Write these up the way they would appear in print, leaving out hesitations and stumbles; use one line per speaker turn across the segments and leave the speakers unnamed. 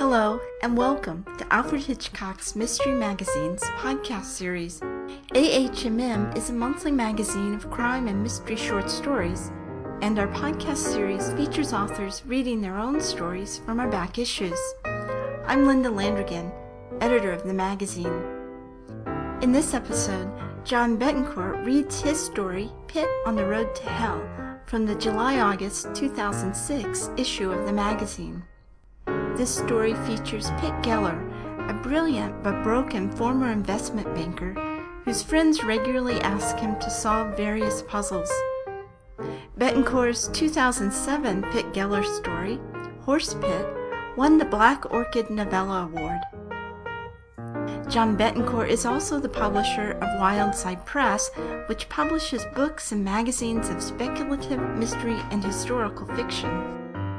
Hello, and welcome to Alfred Hitchcock's Mystery Magazine's podcast series. AHMM is a monthly magazine of crime and mystery short stories, and our podcast series features authors reading their own stories from our back issues. I'm Linda Landrigan, editor of the magazine. In this episode, John Betancourt reads his story, Pitt on the Road to Hell, from the July-August 2006 issue of the magazine. This story features Pitt Geller, a brilliant but broken former investment banker whose friends regularly ask him to solve various puzzles. Betancourt's 2007 Pitt Geller story, Horse Pit, won the Black Orchid Novella Award. John Betancourt is also the publisher of Wildside Press, which publishes books and magazines of speculative, mystery, and historical fiction.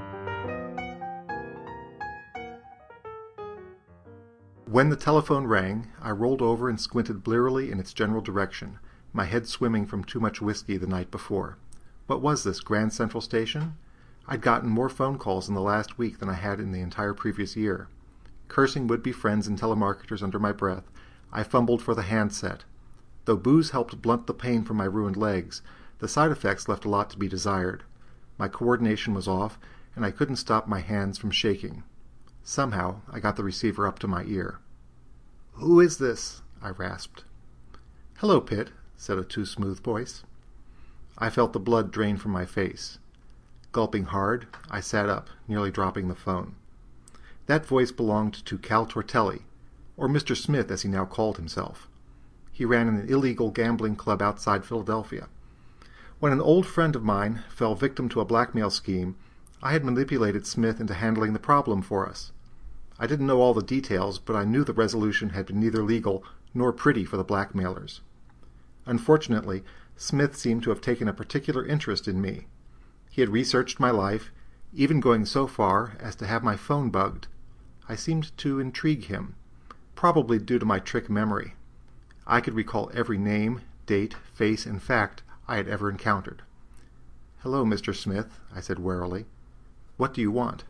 When the telephone rang, I rolled over and squinted blearily in its general direction, my head swimming from too much whiskey the night before. What was this, Grand Central Station? I'd gotten more phone calls in the last week than I had in the entire previous year. Cursing would-be friends and telemarketers under my breath, I fumbled for the handset. Though booze helped blunt the pain from my ruined legs, the side effects left a lot to be desired. My coordination was off, and I couldn't stop my hands from shaking. Somehow, I got the receiver up to my ear. "Who is this?" I rasped. "Hello, Pitt," said a too-smooth voice. I felt the blood drain from my face. Gulping hard, I sat up, nearly dropping the phone. That voice belonged to Cal Tortelli, or Mr. Smith as he now called himself. He ran an illegal gambling club outside Philadelphia. When an old friend of mine fell victim to a blackmail scheme, I had manipulated Smith into handling the problem for us. I didn't know all the details, but I knew the resolution had been neither legal nor pretty for the blackmailers. Unfortunately, Smith seemed to have taken a particular interest in me. He had researched my life, even going so far as to have my phone bugged. I seemed to intrigue him, probably due to my trick memory. I could recall every name, date, face, and fact I had ever encountered. "Hello, Mr. Smith," I said warily. "What do you want?"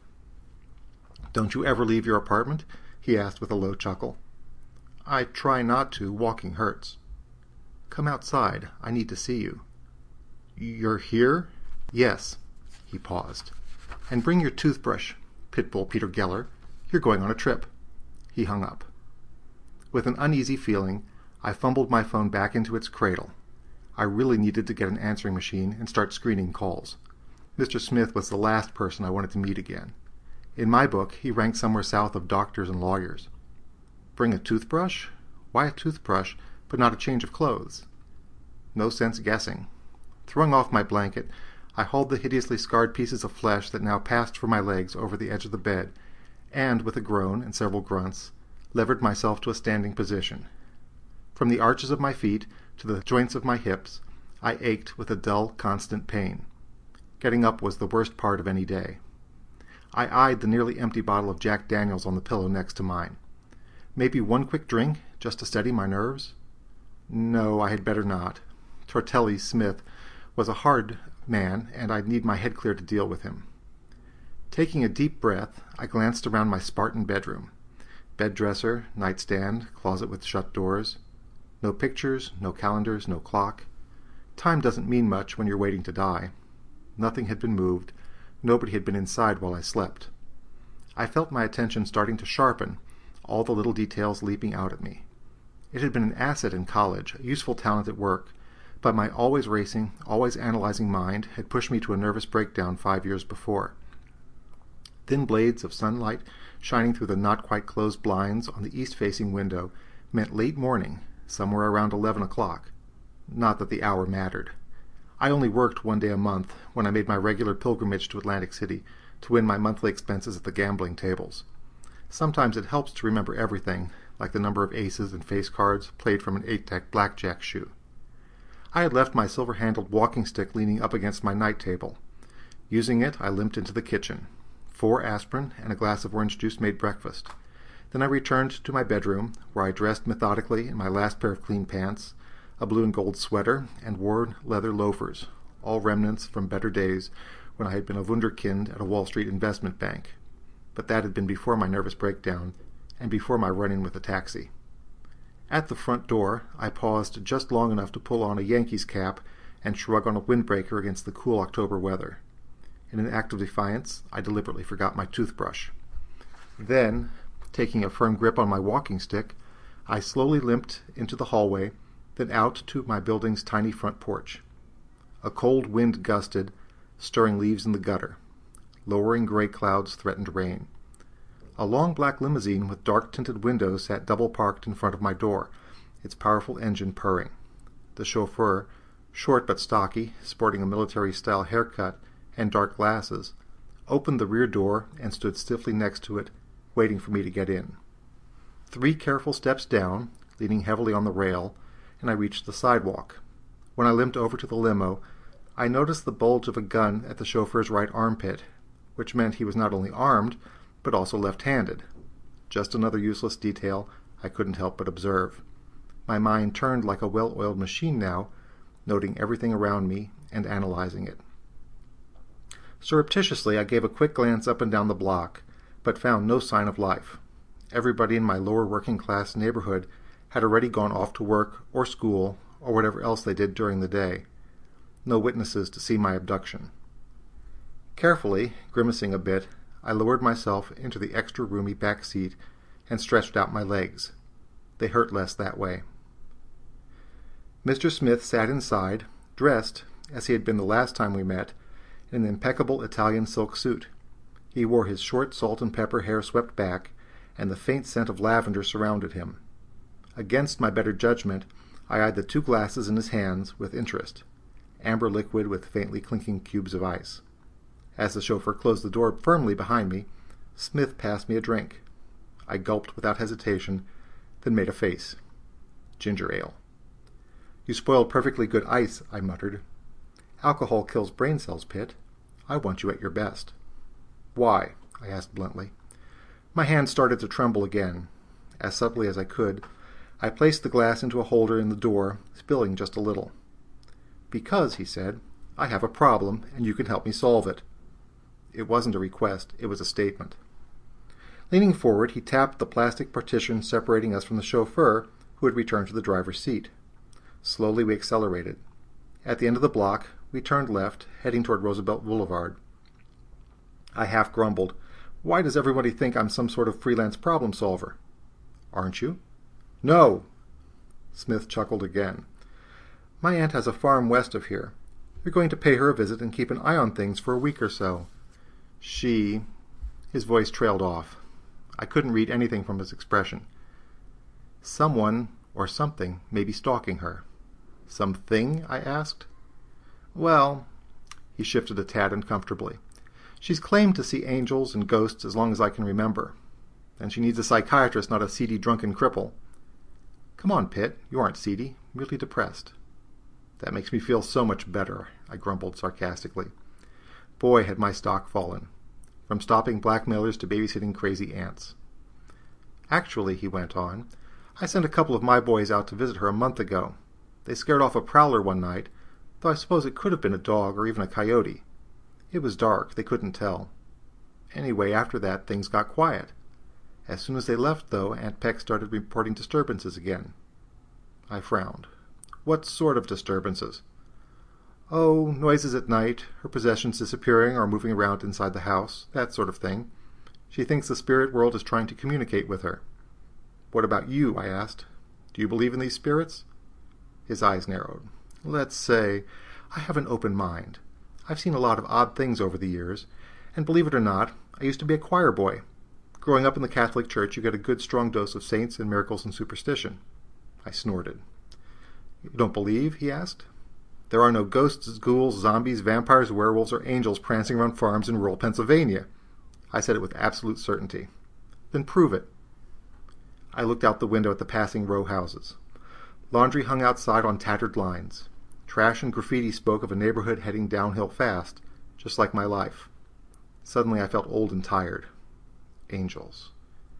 "Don't you ever leave your apartment?" he asked with a low chuckle. "I try not to. Walking hurts." "Come outside. I need to see you." "You're here?" "Yes." He paused. "And bring your toothbrush, Pitbull Peter Geller. You're going on a trip." He hung up. With an uneasy feeling, I fumbled my phone back into its cradle. I really needed to get an answering machine and start screening calls. Mr. Smith was the last person I wanted to meet again. In my book, he ranked somewhere south of doctors and lawyers. Bring a toothbrush? Why a toothbrush, but not a change of clothes? No sense guessing. Throwing off my blanket, I hauled the hideously scarred pieces of flesh that now passed for my legs over the edge of the bed, and, with a groan and several grunts, levered myself to a standing position. From the arches of my feet to the joints of my hips, I ached with a dull, constant pain. Getting up was the worst part of any day. I eyed the nearly empty bottle of Jack Daniels on the pillow next to mine. Maybe one quick drink, just to steady my nerves? No, I had better not. Tortelli Smith was a hard man, and I'd need my head clear to deal with him. Taking a deep breath, I glanced around my Spartan bedroom. Bed dresser, nightstand, closet with shut doors. No pictures, no calendars, no clock. Time doesn't mean much when you're waiting to die. Nothing had been moved. Nobody had been inside while I slept. I felt my attention starting to sharpen, all the little details leaping out at me. It had been an asset in college, a useful talent at work, but my always racing, always analyzing mind had pushed me to a nervous breakdown 5 years before. Thin blades of sunlight shining through the not-quite-closed blinds on the east-facing window meant late morning, somewhere around 11 o'clock. Not that the hour mattered. I only worked 1 day a month, when I made my regular pilgrimage to Atlantic City to win my monthly expenses at the gambling tables. Sometimes it helps to remember everything, like the number of aces and face cards played from an 8-deck blackjack shoe. I had left my silver-handled walking stick leaning up against my night table. Using it, I limped into the kitchen. 4 aspirin and a glass of orange juice made breakfast. Then I returned to my bedroom, where I dressed methodically in my last pair of clean pants, a blue and gold sweater, and worn leather loafers, all remnants from better days when I had been a wunderkind at a Wall Street investment bank. but that had been before my nervous breakdown and before my run-in with the taxi. At the front door, I paused just long enough to pull on a Yankees cap and shrug on a windbreaker against the cool October weather. In an act of defiance, I deliberately forgot my toothbrush. Then, taking a firm grip on my walking stick, I slowly limped into the hallway, then out to my building's tiny front porch. A cold wind gusted, stirring leaves in the gutter. Lowering gray clouds threatened rain. A long black limousine with dark-tinted windows sat double-parked in front of my door, its powerful engine purring. The chauffeur, short but stocky, sporting a military-style haircut and dark glasses, opened the rear door and stood stiffly next to it, waiting for me to get in. 3 careful steps down, leaning heavily on the rail, and I reached the sidewalk. When I limped over to the limo, I noticed the bulge of a gun at the chauffeur's right armpit, which meant he was not only armed, but also left-handed. Just another useless detail I couldn't help but observe. My mind turned like a well-oiled machine now, noting everything around me and analyzing it. Surreptitiously, I gave a quick glance up and down the block, but found no sign of life. Everybody in my lower working-class neighborhood had already gone off to work or school or whatever else they did during the day. No witnesses to see my abduction. Carefully, grimacing a bit, I lowered myself into the extra roomy back seat and stretched out my legs. They hurt less that way. Mr. Smith sat inside, dressed, as he had been the last time we met, in an impeccable Italian silk suit. He wore his short salt and pepper hair swept back, and the faint scent of lavender surrounded him. Against my better judgment, I eyed the 2 glasses in his hands with interest, amber liquid with faintly clinking cubes of ice. As the chauffeur closed the door firmly behind me, Smith passed me a drink. I gulped without hesitation, then made a face. Ginger ale. You spoiled perfectly good ice, I muttered. Alcohol kills brain cells, Pitt. I want you at your best. Why? I asked bluntly. My hand started to tremble again. As subtly as I could, I placed the glass into a holder in the door, spilling just a little. Because, he said, I have a problem, and you can help me solve it. It wasn't a request, it was a statement. Leaning forward, he tapped the plastic partition separating us from the chauffeur, who had returned to the driver's seat. Slowly we accelerated. At the end of the block, we turned left, heading toward Roosevelt Boulevard. I half grumbled, "Why does everybody think I'm some sort of freelance problem solver?" "Aren't you?" "No!" Smith chuckled again. "My aunt has a farm west of here. We're going to pay her a visit and keep an eye on things for a week or so. She—" His voice trailed off. I couldn't read anything from his expression. "Someone or something may be stalking her." "Something?" I asked. "Well," he shifted a tad uncomfortably, "she's claimed to see angels and ghosts as long as I can remember. And she needs a psychiatrist, not a seedy drunken cripple." "Come on, Pitt, you aren't seedy, merely depressed." "That makes me feel so much better," I grumbled sarcastically. Boy, had my stock fallen. From stopping blackmailers to babysitting crazy aunts. "Actually," he went on, "I sent a couple of my boys out to visit her a month ago. They scared off a prowler one night, though I suppose it could have been a dog or even a coyote. It was dark, they couldn't tell. Anyway, after that, things got quiet. As soon as they left, though, Aunt Peck started reporting disturbances again." I frowned. "What sort of disturbances?" "Oh, noises at night, her possessions disappearing or moving around inside the house, that sort of thing. She thinks the spirit world is trying to communicate with her." "What about you?" I asked. "Do you believe in these spirits?" His eyes narrowed. "Let's say, I have an open mind. I've seen a lot of odd things over the years, and believe it or not, I used to be a choir boy. Growing up in the Catholic Church, you get a good strong dose of saints and miracles and superstition." I snorted. "You don't believe?" he asked. "There are no ghosts, ghouls, zombies, vampires, werewolves, or angels prancing around farms in rural Pennsylvania." I said it with absolute certainty. "Then prove it." I looked out the window at the passing row houses. Laundry hung outside on tattered lines. Trash and graffiti spoke of a neighborhood heading downhill fast, just like my life. Suddenly I felt old and tired. Angels.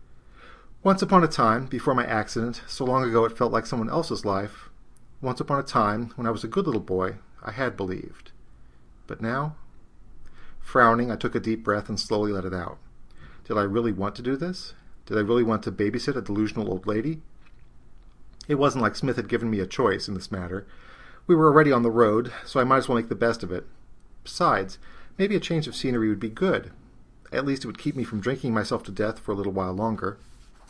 Once upon a time, before my accident, so long ago it felt like someone else's life, once upon a time, when I was a good little boy, I had believed. But now? Frowning, I took a deep breath and slowly let it out. Did I really want to do this? Did I really want to babysit a delusional old lady? It wasn't like Smith had given me a choice in this matter. We were already on the road, so I might as well make the best of it. Besides, maybe a change of scenery would be good. At least it would keep me from drinking myself to death for a little while longer.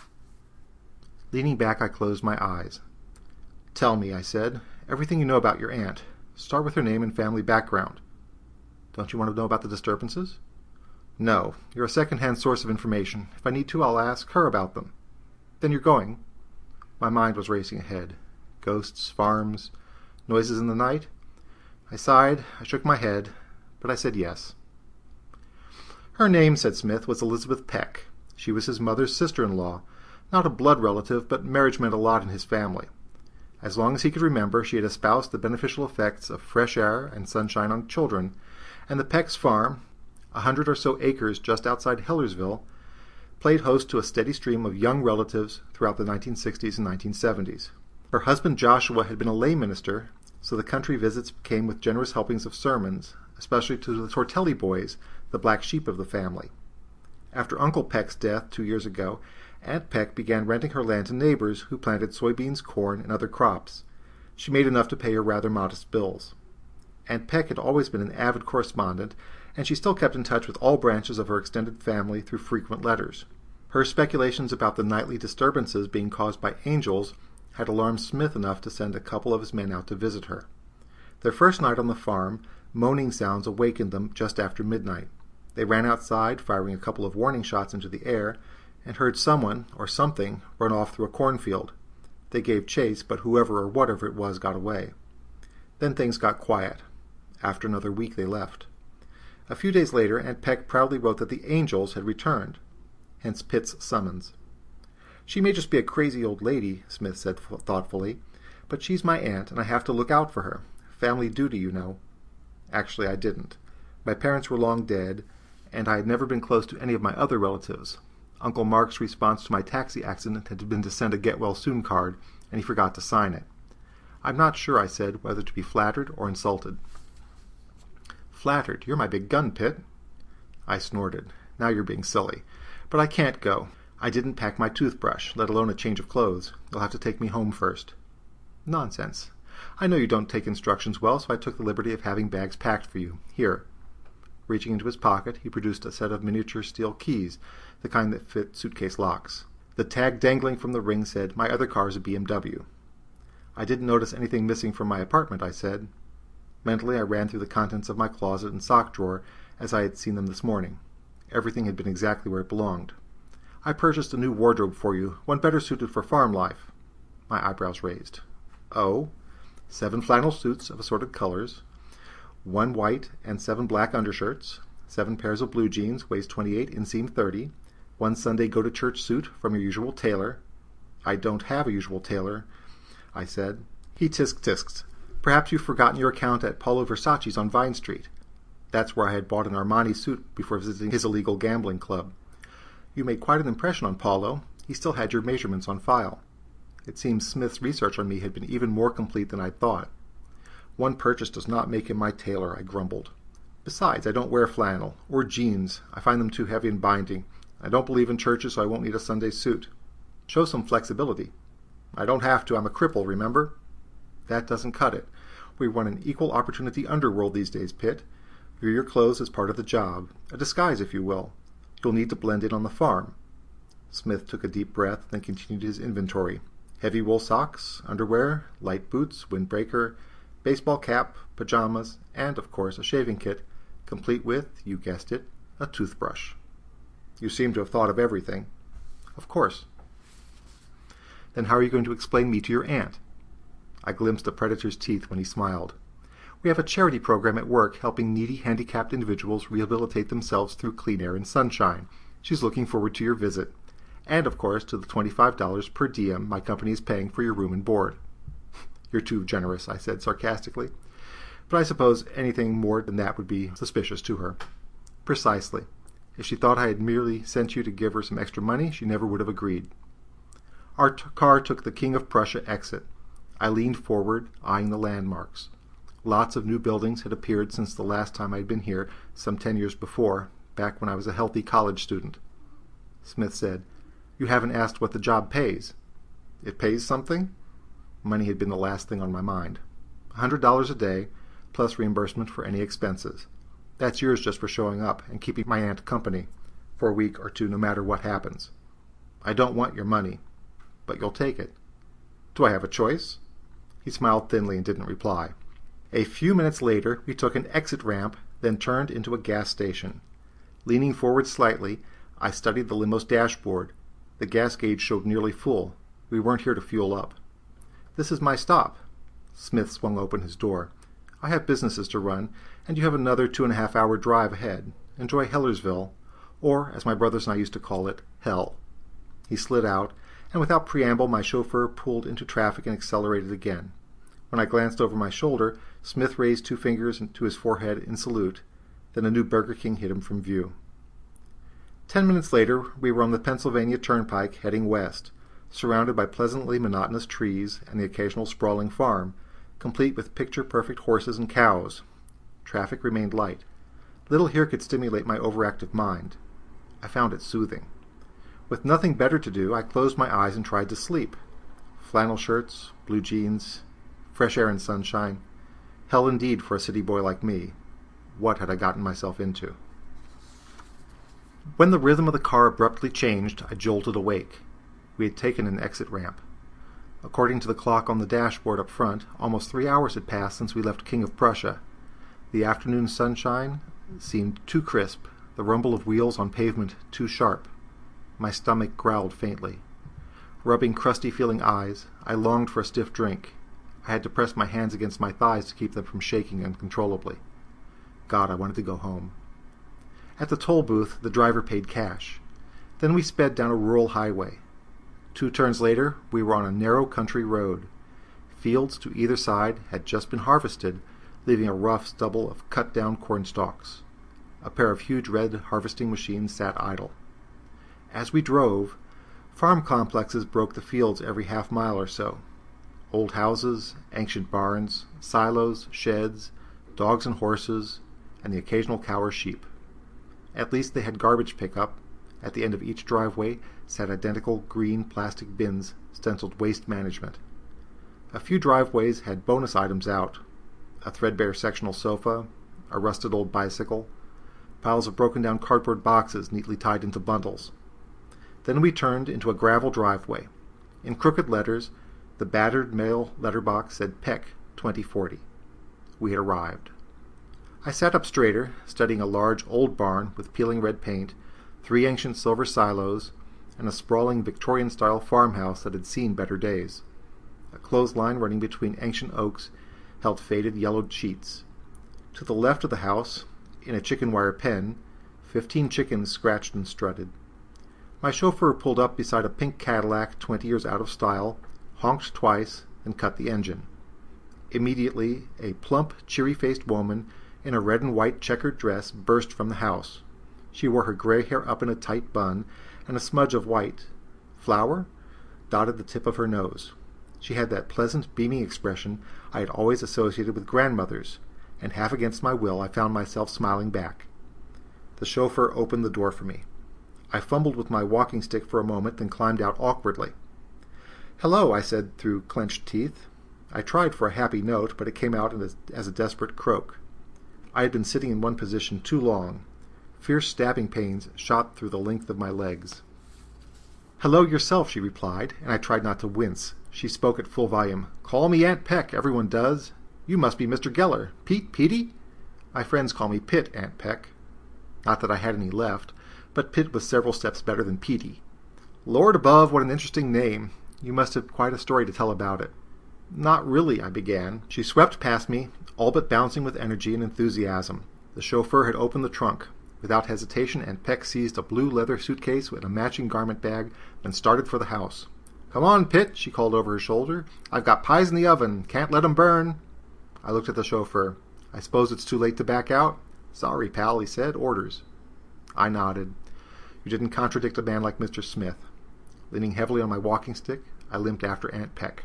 Leaning back, I closed my eyes. "Tell me," I said, "everything you know about your aunt. Start with her name and family background." "Don't you want to know about the disturbances?" "No. You're a second-hand source of information. If I need to, I'll ask her about them." "Then you're going?" My mind was racing ahead. Ghosts, farms, noises in the night? I sighed, I shook my head, but I said yes. "Her name," said Smith, "was Elizabeth Peck. She was his mother's sister-in-law. Not a blood relative, but marriage meant a lot in his family. As long as he could remember, she had espoused the beneficial effects of fresh air and sunshine on children, and the Peck's farm, 100 or so acres just outside Hellersville, played host to a steady stream of young relatives throughout the 1960s and 1970s. Her husband Joshua had been a lay minister, so the country visits came with generous helpings of sermons, especially to the Tortelli boys, the black sheep of the family. After Uncle Peck's death 2 years ago, Aunt Peck began renting her land to neighbors who planted soybeans, corn, and other crops. She made enough to pay her rather modest bills. Aunt Peck had always been an avid correspondent, and she still kept in touch with all branches of her extended family through frequent letters. Her speculations about the nightly disturbances being caused by angels had alarmed Smith enough to send a couple of his men out to visit her. Their first night on the farm, moaning sounds awakened them just after midnight. They ran outside, firing a couple of warning shots into the air, and heard someone, or something, run off through a cornfield. They gave chase, but whoever or whatever it was got away. Then things got quiet. After another week they left. A few days later, Aunt Peck proudly wrote that the angels had returned, hence Pitt's summons. "She may just be a crazy old lady," Smith said thoughtfully, "but she's my aunt, and I have to look out for her. Family duty, you know." Actually, I didn't. My parents were long dead, and I had never been close to any of my other relatives. Uncle Mark's response to my taxi accident had been to send a get-well-soon card, and he forgot to sign it. "I'm not sure," I said, "whether to be flattered or insulted." "Flattered? You're my big gun, Pitt." I snorted. "Now you're being silly. But I can't go. I didn't pack my toothbrush, let alone a change of clothes. You'll have to take me home first." "Nonsense. I know you don't take instructions well, so I took the liberty of having bags packed for you. Here." Reaching into his pocket, he produced a set of miniature steel keys, the kind that fit suitcase locks. The tag dangling from the ring said, "My other car is a BMW." "I didn't notice anything missing from my apartment," I said. Mentally, I ran through the contents of my closet and sock drawer as I had seen them this morning. Everything had been exactly where it belonged. "I purchased a new wardrobe for you, one better suited for farm life." My eyebrows raised. "Oh?" 7 flannel suits of assorted colors, 1 white and 7 black undershirts, 7 pairs of blue jeans, waist 28, inseam 30, 1 Sunday go-to-church suit from your usual tailor." "I don't have a usual tailor," I said. He tisk-tisked. "Perhaps you've forgotten your account at Paulo Versace's on Vine Street." That's where I had bought an Armani suit before visiting his illegal gambling club. "You made quite an impression on Paulo. He still had your measurements on file." It seems Smith's research on me had been even more complete than I'd thought. "One purchase does not make him my tailor," I grumbled. "Besides, I don't wear flannel, or jeans. I find them too heavy and binding. I don't believe in churches, so I won't need a Sunday suit." "Show some flexibility." "I don't have to. I'm a cripple, remember?" "That doesn't cut it. We run an equal opportunity underworld these days, Pitt. Wear your clothes as part of the job, a disguise, if you will. You'll need to blend in on the farm." Smith took a deep breath, then continued his inventory. Heavy wool socks, underwear, light boots, windbreaker, baseball cap, pajamas, and, of course, a shaving kit, complete with, you guessed it, a toothbrush. "You seem to have thought of everything." "Of course." "Then how are you going to explain me to your aunt?" I glimpsed a predator's teeth when he smiled. "We have a charity program at work helping needy handicapped individuals rehabilitate themselves through clean air and sunshine. She's looking forward to your visit. And, of course, to the $25 per diem my company is paying for your room and board." "You're too generous," I said sarcastically. "But I suppose anything more than that would be suspicious to her." "Precisely. If she thought I had merely sent you to give her some extra money, she never would have agreed." Our car took the King of Prussia exit. I leaned forward, eyeing the landmarks. Lots of new buildings had appeared since the last time I had been here, some 10 years before, back when I was a healthy college student. Smith said. "You haven't asked what the job pays." "It pays something?" Money had been the last thing on my mind. $100 a day, plus reimbursement for any expenses. That's yours just for showing up and keeping my aunt company for a week or two no matter what happens. I don't want your money, but you'll take it. Do I have a choice?" He smiled thinly and didn't reply. A few minutes later, we took an exit ramp, then turned into a gas station. Leaning forward slightly, I studied the limo's dashboard. The gas gauge showed nearly full. We weren't here to fuel up. "This is my stop." Smith swung open his door. "I have businesses to run, and you have another 2.5-hour drive ahead. Enjoy Hellersville, or, as my brothers and I used to call it, Hell." He slid out, and without preamble my chauffeur pulled into traffic and accelerated again. When I glanced over my shoulder, Smith raised 2 fingers to his forehead in salute. Then a new Burger King hid him from view. 10 minutes later, we were on the Pennsylvania Turnpike heading west, surrounded by pleasantly monotonous trees and the occasional sprawling farm, complete with picture-perfect horses and cows. Traffic remained light. Little here could stimulate my overactive mind. I found it soothing. With nothing better to do, I closed my eyes and tried to sleep. Flannel shirts, blue jeans, fresh air and sunshine. Hell indeed for a city boy like me. What had I gotten myself into? When the rhythm of the car abruptly changed, I jolted awake. We had taken an exit ramp. According to the clock on the dashboard up front, almost 3 hours had passed since we left King of Prussia. The afternoon sunshine seemed too crisp, the rumble of wheels on pavement too sharp. My stomach growled faintly. Rubbing crusty-feeling eyes, I longed for a stiff drink. I had to press my hands against my thighs to keep them from shaking uncontrollably. God, I wanted to go home. At the toll booth, the driver paid cash. Then we sped down a rural highway. 2 turns later, we were on a narrow country road. Fields to either side had just been harvested, leaving a rough stubble of cut-down corn stalks. A pair of huge red harvesting machines sat idle. As we drove, farm complexes broke the fields every half-mile or so. Old houses, ancient barns, silos, sheds, dogs and horses, and the occasional cow or sheep. At least they had garbage pickup. At the end of each driveway sat identical green plastic bins stenciled Waste Management. A few driveways had bonus items out: a threadbare sectional sofa, a rusted old bicycle, piles of broken-down cardboard boxes neatly tied into bundles. Then we turned into a gravel driveway. In crooked letters, the battered mail letterbox said Peck 2040. We had arrived. I sat up straighter, studying a large old barn with peeling red paint, 3 ancient silver silos, and a sprawling Victorian-style farmhouse that had seen better days. A clothesline running between ancient oaks held faded yellowed sheets. To the left of the house, in a chicken wire pen, 15 chickens scratched and strutted. My chauffeur pulled up beside a pink Cadillac 20 years out of style, honked twice, and cut the engine. Immediately, a plump, cheery-faced woman in a red and white checkered dress burst from the house. She wore her gray hair up in a tight bun, and a smudge of white flour dotted the tip of her nose. She had that pleasant, beaming expression I had always associated with grandmothers, and half against my will I found myself smiling back. The chauffeur opened the door for me. I fumbled with my walking stick for a moment, then climbed out awkwardly. "Hello," I said through clenched teeth. I tried for a happy note, but it came out as a desperate croak. I had been sitting in one position too long. Fierce stabbing pains shot through the length of my legs. "Hello yourself," she replied, and I tried not to wince. She spoke at full volume. "Call me Aunt Peck, everyone does. You must be Mr. Geller. Petey?" "My friends call me Pitt, Aunt Peck." Not that I had any left, but Pitt was several steps better than Petey. "Lord above, what an interesting name. You must have quite a story to tell about it." "Not really," I began. She swept past me, all but bouncing with energy and enthusiasm. The chauffeur had opened the trunk. Without hesitation, Aunt Peck seized a blue leather suitcase and a matching garment bag, and started for the house. "Come on, Pitt," she called over her shoulder. "I've got pies in the oven. Can't let 'em burn." I looked at the chauffeur. "I suppose it's too late to back out?" "Sorry, pal," he said. "Orders." I nodded. You didn't contradict a man like Mr. Smith. Leaning heavily on my walking stick, I limped after Aunt Peck.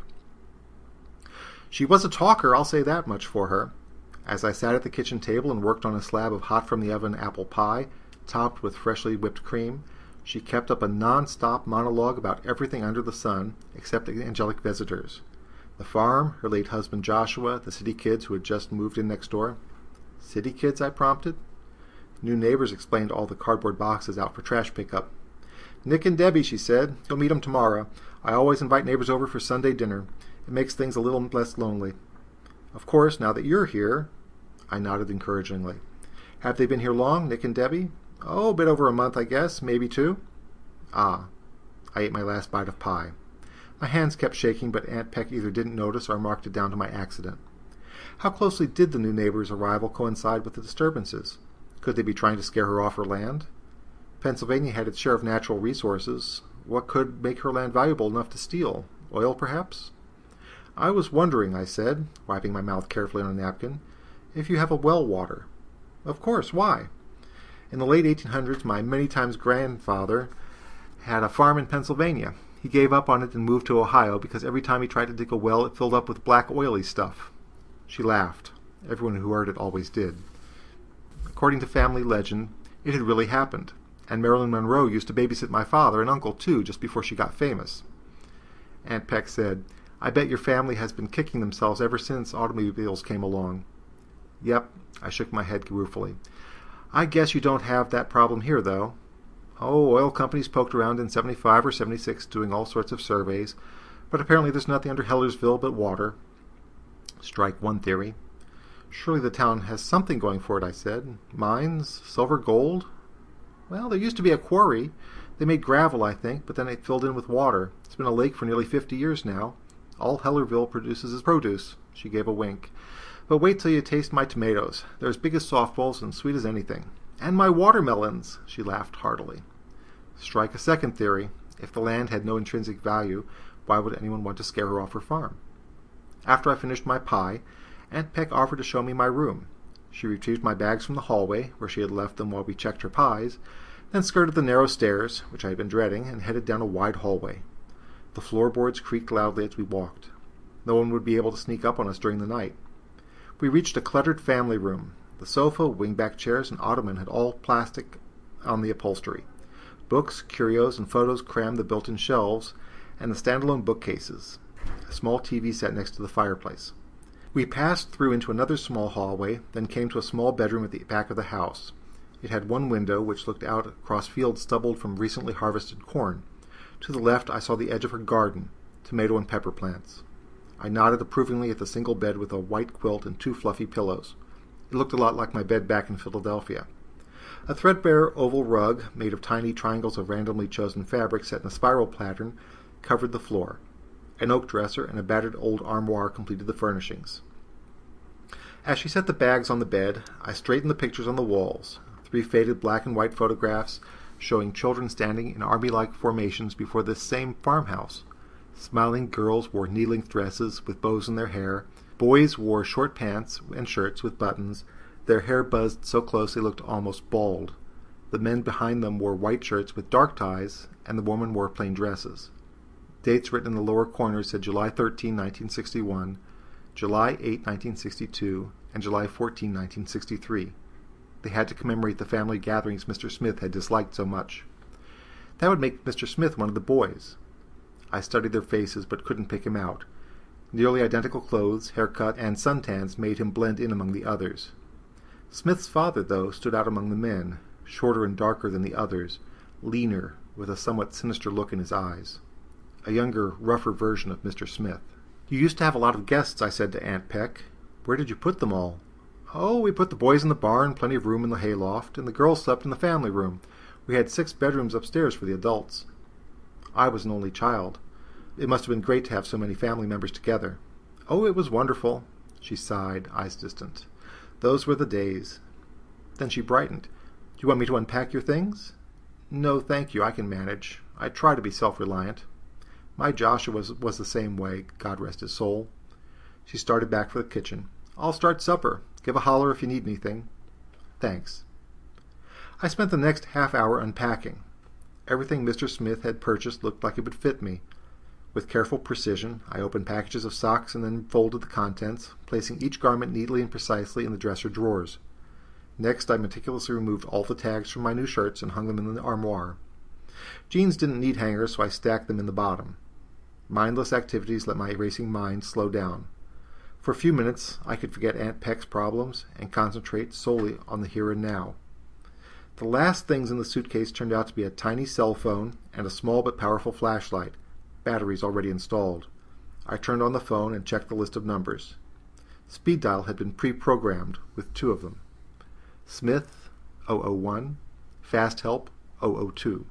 She was a talker, I'll say that much for her. As I sat at the kitchen table and worked on a slab of hot-from-the-oven apple pie, topped with freshly whipped cream, She kept up a non-stop monologue about everything under the sun, except angelic visitors. The farm, her late husband Joshua, the city kids who had just moved in next door. City kids, I prompted. New neighbors explained all the cardboard boxes out for trash pickup. Nick and Debbie, she said. You'll meet 'em tomorrow. I always invite neighbors over for Sunday dinner. It makes things a little less lonely. Of course, now that you're here. I nodded encouragingly. Have they been here long, Nick and Debbie? Oh, a bit over a month, I guess. Maybe 2. Ah. I ate my last bite of pie. My hands kept shaking, but Aunt Peck either didn't notice or marked it down to my accident. How closely did the new neighbor's arrival coincide with the disturbances? Could they be trying to scare her off her land? Pennsylvania had its share of natural resources. What could make her land valuable enough to steal? Oil, perhaps? I was wondering, I said, wiping my mouth carefully on a napkin, if you have a well water. Of course, why? In the late 1800s, my many times grandfather had a farm in Pennsylvania. He gave up on it and moved to Ohio because every time he tried to dig a well, it filled up with black oily stuff. She laughed. Everyone who heard it always did. According to family legend, it had really happened, and Marilyn Monroe used to babysit my father and uncle too just before she got famous. Aunt Peck said, I bet your family has been kicking themselves ever since automobiles came along. Yep, I shook my head ruefully. I guess you don't have that problem here, though. Oh, oil companies poked around in 75 or 76 doing all sorts of surveys, but apparently there's nothing under Hellersville but water. Strike one theory. Surely the town has something going for it, I said. Mines? Silver? Gold? Well, there used to be a quarry. They made gravel, I think, but then it filled in with water. It's been a lake for nearly 50 years now. All Hellerville produces is produce. She gave a wink. But wait till you taste my tomatoes. They're as big as softballs and sweet as anything. And my watermelons, she laughed heartily. Strike a second theory. If the land had no intrinsic value, why would anyone want to scare her off her farm? After I finished my pie, Aunt Peck offered to show me my room. She retrieved my bags from the hallway, where she had left them while we checked her pies, then skirted the narrow stairs, which I had been dreading, and headed down a wide hallway. The floorboards creaked loudly as we walked. No one would be able to sneak up on us during the night. We reached a cluttered family room. The sofa, wing-back chairs, and ottoman had all plastic on the upholstery. Books, curios, and photos crammed the built-in shelves and the standalone bookcases. A small TV sat next to the fireplace. We passed through into another small hallway, then came to a small bedroom at the back of the house. It had one window, which looked out across fields stubbled from recently harvested corn. To the left I saw the edge of her garden, tomato and pepper plants. I nodded approvingly at the single bed with a white quilt and 2 fluffy pillows. It looked a lot like my bed back in Philadelphia. A threadbare oval rug, made of tiny triangles of randomly chosen fabric set in a spiral pattern, covered the floor. An oak dresser and a battered old armoire completed the furnishings. As she set the bags on the bed, I straightened the pictures on the walls, 3 faded black and white photographs showing children standing in army-like formations before this same farmhouse. Smiling girls wore knee-length dresses with bows in their hair. Boys wore short pants and shirts with buttons, their hair buzzed so close they looked almost bald. The men behind them wore white shirts with dark ties, and the women wore plain dresses. Dates written in the lower corners said July 13, 1961, July 8, 1962, and July 14, 1963. They had to commemorate the family gatherings Mr. Smith had disliked so much. That would make Mr. Smith one of the boys. I studied their faces but couldn't pick him out. Nearly identical clothes, haircut, and suntans made him blend in among the others. Smith's father, though, stood out among the men, shorter and darker than the others, leaner, with a somewhat sinister look in his eyes. A younger, rougher version of Mr. Smith. You used to have a lot of guests, I said to Aunt Peck. Where did you put them all? Oh, we put the boys in the barn, plenty of room in the hayloft, and the girls slept in the family room. We had 6 bedrooms upstairs for the adults. I was an only child. It must have been great to have so many family members together. Oh, it was wonderful. She sighed, eyes distant. Those were the days. Then she brightened. Do you want me to unpack your things? No, thank you, I can manage. I try to be self-reliant. My Joshua was the same way, God rest his soul. She started back for the kitchen. I'll start supper. Give a holler if you need anything. Thanks. I spent the next half-hour unpacking. Everything Mr. Smith had purchased looked like it would fit me. With careful precision, I opened packages of socks and then folded the contents, placing each garment neatly and precisely in the dresser drawers. Next, I meticulously removed all the tags from my new shirts and hung them in the armoire. Jeans didn't need hangers, so I stacked them in the bottom. Mindless activities let my racing mind slow down. For a few minutes, I could forget Aunt Peck's problems and concentrate solely on the here and now. The last things in the suitcase turned out to be a tiny cell phone and a small but powerful flashlight, batteries already installed. I turned on the phone and checked the list of numbers. Speed dial had been pre-programmed with 2 of them. Smith, 001, Fast Help, 002.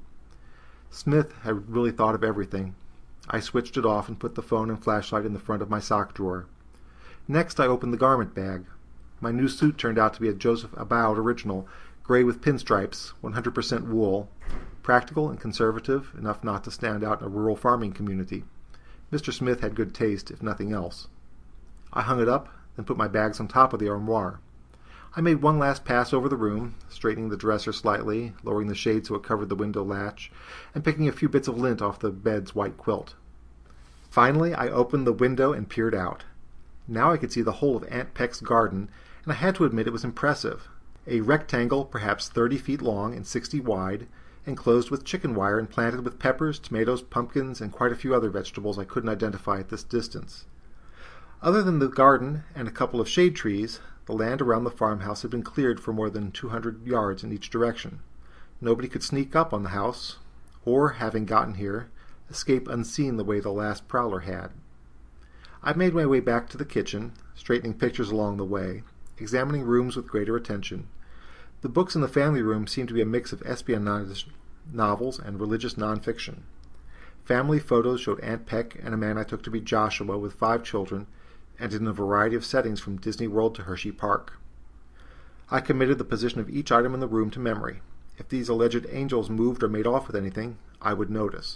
Smith had really thought of everything. I switched it off and put the phone and flashlight in the front of my sock drawer. Next, I opened the garment bag. My new suit turned out to be a Joseph Abboud original, gray with pinstripes, 100% wool, practical and conservative, enough not to stand out in a rural farming community. Mr. Smith had good taste, if nothing else. I hung it up, then put my bags on top of the armoire. I made one last pass over the room, straightening the dresser slightly, lowering the shade so it covered the window latch, and picking a few bits of lint off the bed's white quilt. Finally, I opened the window and peered out. Now I could see the whole of Aunt Peck's garden, and I had to admit it was impressive. A rectangle perhaps 30 feet long and 60 wide, enclosed with chicken wire and planted with peppers, tomatoes, pumpkins, and quite a few other vegetables I couldn't identify at this distance. Other than the garden and a couple of shade trees, the land around the farmhouse had been cleared for more than 200 yards in each direction. Nobody could sneak up on the house, or, having gotten here, escape unseen the way the last prowler had. I made my way back to the kitchen, straightening pictures along the way, examining rooms with greater attention. The books in the family room seemed to be a mix of espionage novels and religious nonfiction. Family photos showed Aunt Peck and a man I took to be Joshua with 5 children, and in a variety of settings from Disney World to Hershey Park. I committed the position of each item in the room to memory. If these alleged angels moved or made off with anything, I would notice.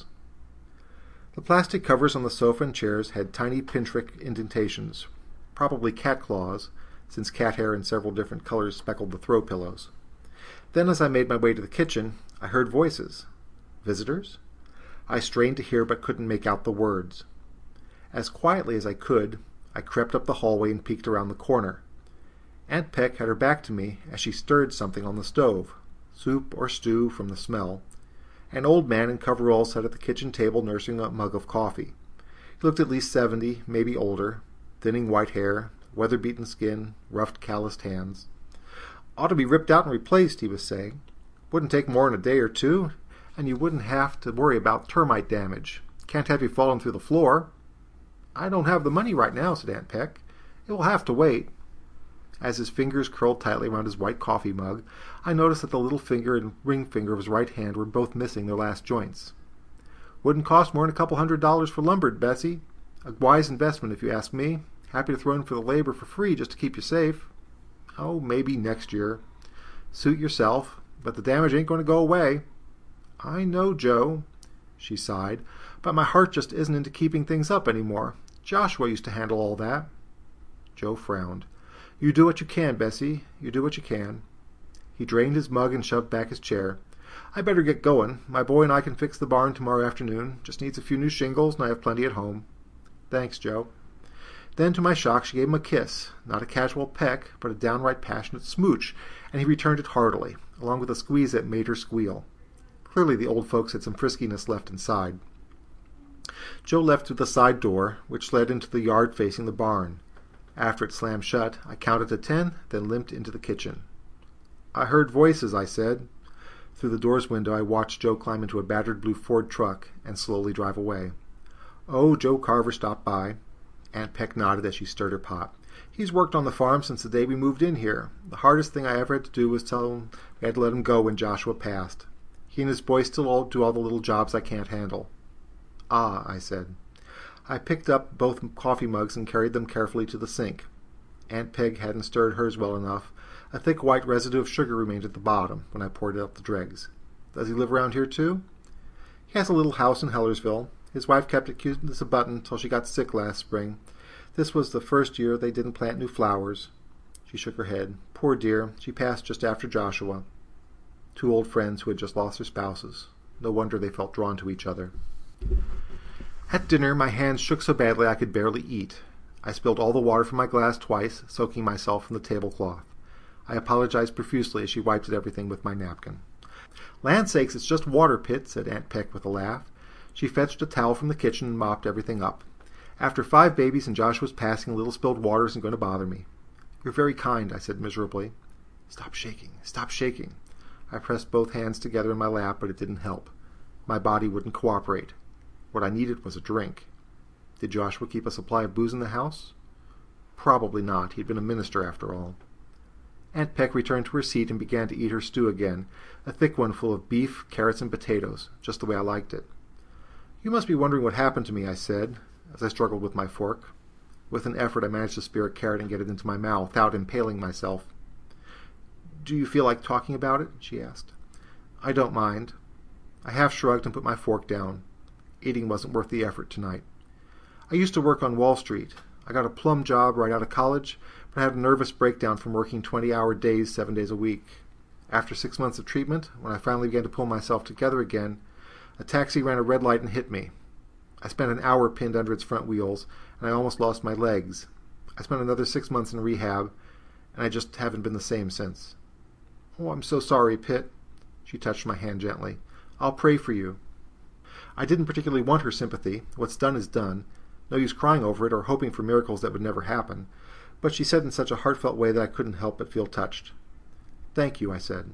The plastic covers on the sofa and chairs had tiny pinprick indentations, probably cat claws, since cat hair in several different colors speckled the throw pillows. Then, as I made my way to the kitchen, I heard voices. Visitors? I strained to hear but couldn't make out the words. As quietly as I could, I crept up the hallway and peeked around the corner. Aunt Peck had her back to me as she stirred something on the stove, soup or stew from the smell. An old man in coveralls sat at the kitchen table nursing a mug of coffee. He looked at least 70, maybe older, thinning white hair, weather-beaten skin, roughed, calloused hands. "Ought to be ripped out and replaced," he was saying. "Wouldn't take more than a day or 2, and you wouldn't have to worry about termite damage. Can't have you falling through the floor." "I don't have the money right now," said Aunt Peck. "It will have to wait." As his fingers curled tightly around his white coffee mug, I noticed that the little finger and ring finger of his right hand were both missing their last joints. "Wouldn't cost more than $200 for lumber, Bessie. A wise investment, if you ask me. Happy to throw in for the labor for free just to keep you safe." "Oh, maybe next year." "Suit yourself, but the damage ain't going to go away." "I know, Joe," she sighed, "but my heart just isn't into keeping things up anymore. Joshua used to handle all that." Joe frowned. "You do what you can, Bessie. You do what you can." He drained his mug and shoved back his chair. "I better get going. My boy and I can fix the barn tomorrow afternoon. Just needs a few new shingles, and I have plenty at home." "Thanks, Joe." Then, to my shock, she gave him a kiss, not a casual peck, but a downright passionate smooch, and he returned it heartily, along with a squeeze that made her squeal. Clearly the old folks had some friskiness left inside. Joe left through the side door, which led into the yard facing the barn. After it slammed shut, I counted to 10, then limped into the kitchen. "I heard voices," I said. Through the door's window I watched Joe climb into a battered blue Ford truck and slowly drive away. "Oh, Joe Carver stopped by." Aunt Peck nodded as she stirred her pot. "He's worked on the farm since the day we moved in here. The hardest thing I ever had to do was tell him we had to let him go when Joshua passed. He and his boys still all do all the little jobs I can't handle." "Ah," I said. I picked up both coffee mugs and carried them carefully to the sink. Aunt Peg hadn't stirred hers well enough. A thick white residue of sugar remained at the bottom when I poured out the dregs. "Does he live around here too?" "He has a little house in Hellersville. His wife kept it cute as a button till she got sick last spring. This was the first year they didn't plant new flowers." She shook her head. "Poor dear, she passed just after Joshua." 2 old friends who had just lost their spouses. No wonder they felt drawn to each other. At dinner, my hands shook so badly I could barely eat. I spilled all the water from my glass twice, soaking myself in the tablecloth. I apologized profusely as she wiped at everything with my napkin. "Land sakes, it's just water, Pitt," said Aunt Peck with a laugh. She fetched a towel from the kitchen and mopped everything up. "After 5 babies and Joshua's passing, a little spilled water isn't going to bother me." "You're very kind," I said miserably. "Stop shaking, stop shaking." I pressed both hands together in my lap, but it didn't help. My body wouldn't cooperate. What I needed was a drink. Did Joshua keep a supply of booze in the house? Probably not. He'd been a minister after all. Aunt Peck returned to her seat and began to eat her stew again, a thick one full of beef, carrots, and potatoes, just the way I liked it. "You must be wondering what happened to me," I said, as I struggled with my fork. With an effort, I managed to spear a carrot and get it into my mouth, without impaling myself. "Do you feel like talking about it?" she asked. "I don't mind." I half shrugged and put my fork down. Eating wasn't worth the effort tonight. "I used to work on Wall Street. I got a plum job right out of college, but I had a nervous breakdown from working 20-hour days 7 days a week. After 6 months of treatment, when I finally began to pull myself together again, a taxi ran a red light and hit me. I spent an hour pinned under its front wheels, and I almost lost my legs. I spent another 6 months in rehab, and I just haven't been the same since." "Oh, I'm so sorry, Pitt." She touched my hand gently. "I'll pray for you." I didn't particularly want her sympathy. What's done is done. No use crying over it or hoping for miracles that would never happen. But she said in such a heartfelt way that I couldn't help but feel touched. "Thank you," I said.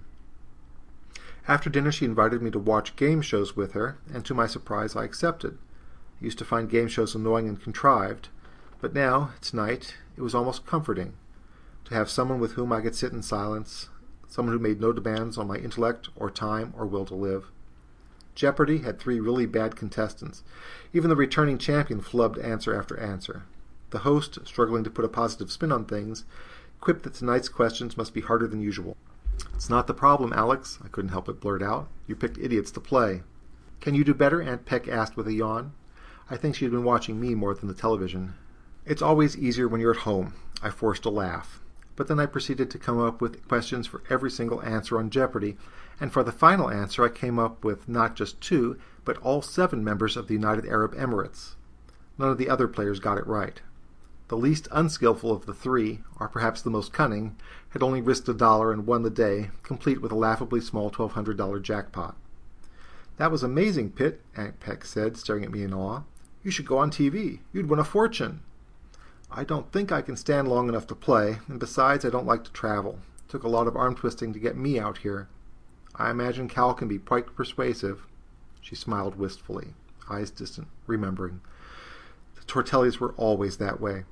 After dinner she invited me to watch game shows with her, and to my surprise I accepted. I used to find game shows annoying and contrived, but now, tonight, it was almost comforting to have someone with whom I could sit in silence, someone who made no demands on my intellect or time or will to live. Jeopardy had 3 really bad contestants. Even the returning champion flubbed answer after answer. The host, struggling to put a positive spin on things, quipped that tonight's questions must be harder than usual. "It's not the problem, Alex," I couldn't help but blurt out. "You picked idiots to play." "Can you do better?" Aunt Peck asked with a yawn. I think she had been watching me more than the television. "It's always easier when you're at home." I forced a laugh. But then I proceeded to come up with questions for every single answer on Jeopardy, and for the final answer I came up with not just 2, but all 7 members of the United Arab Emirates. None of the other players got it right. The least unskillful of the 3, or perhaps the most cunning, had only risked $1 and won the day, complete with a laughably small $1,200 jackpot. "That was amazing, Pitt," Aunt Peck said, staring at me in awe. "You should go on TV. You'd win a fortune." "I don't think I can stand long enough to play, and besides I don't like to travel. It took a lot of arm-twisting to get me out here. I imagine Cal can be quite persuasive." She smiled wistfully, eyes distant, remembering. The Tortellis were always that way.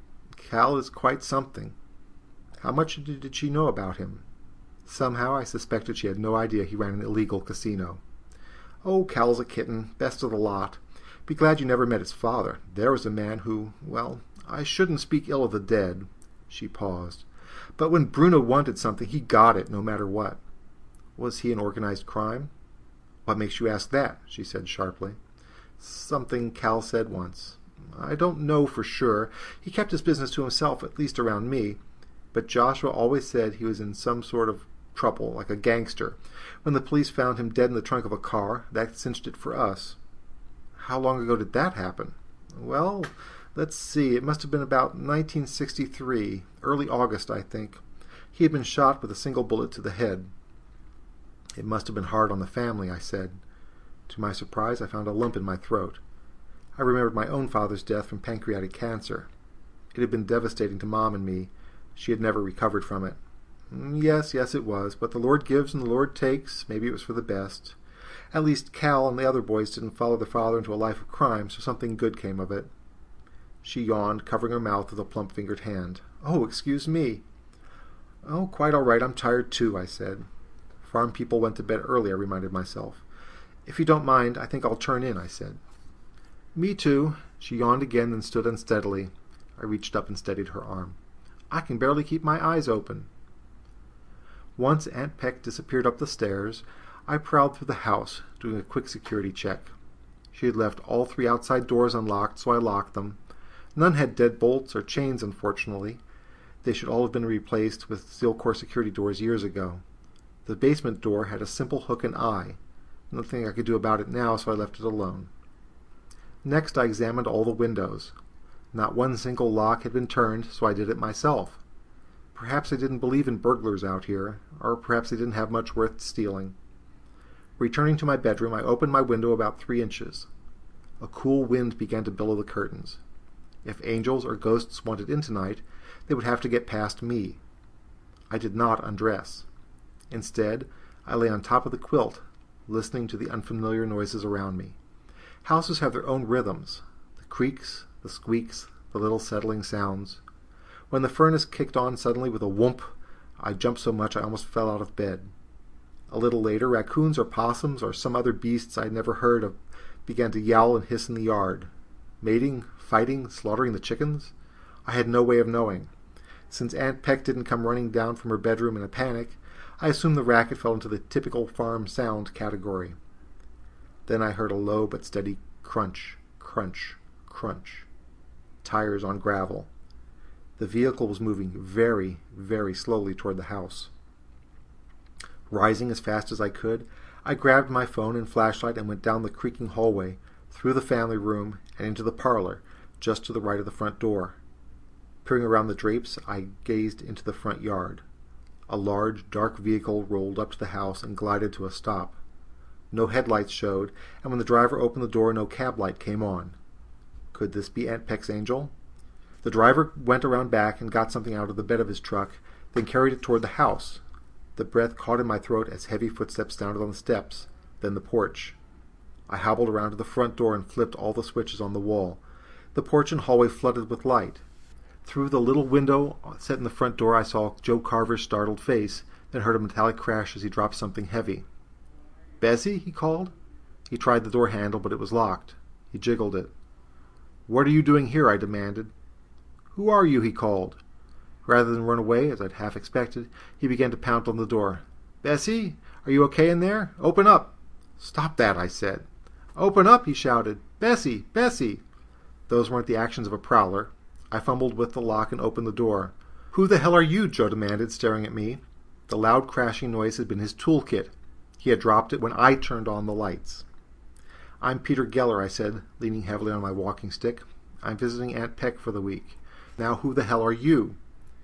"Cal is quite something." How much did she know about him? Somehow I suspected she had no idea he ran an illegal casino. "Oh, Cal's a kitten, best of the lot. Be glad you never met his father. There was a man who, well, I shouldn't speak ill of the dead." She paused. "But when Bruno wanted something, he got it, no matter what." "Was he in organized crime?" "What makes you ask that?" she said sharply. "Something Cal said once. I don't know for sure. He kept his business to himself, at least around me. But Joshua always said he was in some sort of trouble, like a gangster. When the police found him dead in the trunk of a car, that cinched it for us." "How long ago did that happen?" "Well, let's see. It must have been about 1963, early August, I think. He had been shot with a single bullet to the head." "It must have been hard on the family," I said. To my surprise, I found a lump in my throat. I remembered my own father's death from pancreatic cancer. It had been devastating to Mom and me. She had never recovered from it. Yes, it was, but the Lord gives and the Lord takes. Maybe it was for the best. At least Cal and the other boys didn't follow their father into a life of crime, so something good came of it. She yawned, covering her mouth with a plump-fingered hand. "Oh, excuse me." "Oh, quite all right. I'm tired too," I said. Farm people went to bed early, I reminded myself. "If you don't mind, I think I'll turn in," I said. "Me too." She yawned again, then stood unsteadily. I reached up and steadied her arm. "I can barely keep my eyes open." Once Aunt Peck disappeared up the stairs, I prowled through the house, doing a quick security check. She had left all 3 outside doors unlocked, so I locked them. None had deadbolts or chains, unfortunately. They should all have been replaced with steel core security doors years ago. The basement door had a simple hook and eye. Nothing I could do about it now, so I left it alone. Next I examined all the windows. Not one single lock had been turned, so I did it myself. Perhaps I didn't believe in burglars out here, or perhaps they didn't have much worth stealing. Returning to my bedroom, I opened my window about 3 inches. A cool wind began to billow the curtains. If angels or ghosts wanted in tonight, they would have to get past me. I did not undress. Instead, I lay on top of the quilt, listening to the unfamiliar noises around me. Houses have their own rhythms, the creaks, the squeaks, the little settling sounds. When the furnace kicked on suddenly with a whoomp, I jumped so much I almost fell out of bed. A little later, raccoons or possums or some other beasts I had never heard of began to yowl and hiss in the yard. Mating, fighting, slaughtering the chickens? I had no way of knowing. Since Aunt Peck didn't come running down from her bedroom in a panic, I assumed the racket fell into the typical farm sound category. Then I heard a low but steady crunch, crunch, crunch. Tires on gravel. The vehicle was moving very, very slowly toward the house. Rising as fast as I could, I grabbed my phone and flashlight and went down the creaking hallway, through the family room, and into the parlor, just to the right of the front door. Peering around the drapes, I gazed into the front yard. A large, dark vehicle rolled up to the house and glided to a stop. No headlights showed, and when the driver opened the door, no cab light came on. Could this be Aunt Peck's angel? The driver went around back and got something out of the bed of his truck, then carried it toward the house. The breath caught in my throat as heavy footsteps sounded on the steps, then the porch. I hobbled around to the front door and flipped all the switches on the wall. The porch and hallway flooded with light. Through the little window set in the front door I saw Joe Carver's startled face, then heard a metallic crash as he dropped something heavy. "Bessie?" he called. He tried the door handle, but it was locked. He jiggled it. "What are you doing here?" I demanded. "Who are you?" he called. Rather than run away, as I'd half expected, he began to pound on the door. "Bessie? Are you okay in there? Open up!" "Stop that," I said. "Open up!" he shouted. "Bessie! Bessie!" Those weren't the actions of a prowler. I fumbled with the lock and opened the door. "Who the hell are you?" Joe demanded, staring at me. The loud crashing noise had been his toolkit. He had dropped it when I turned on the lights. "I'm Peter Geller," I said, leaning heavily on my walking stick. "I'm visiting Aunt Peck for the week. Now who the hell are you?"